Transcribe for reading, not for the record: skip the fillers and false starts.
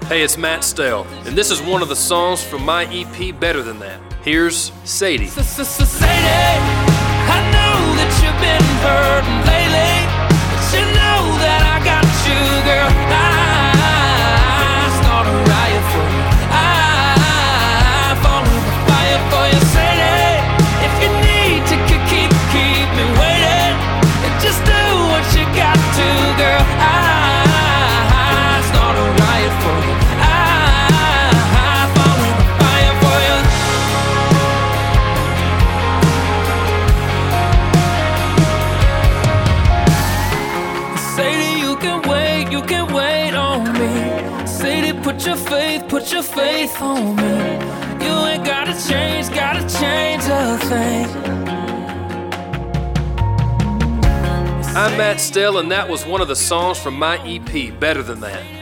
Hey, it's Matt Stell, and this is one of the songs from my EP, Better Than That. Here's Sadie. Sadie, I know that you've been hurting lately, but you know that I got you, girl. I start a riot for you. I fall in the fire for you, Sadie. If you need to keep me waiting, just do what you got to, girl. I start a riot for you. I fall in the fire for you. Sadie, you can wait on me. Sadie, put your faith on me. You ain't gotta change a thing. I'm Matt Stell, and that was one of the songs from my EP, Better Than That.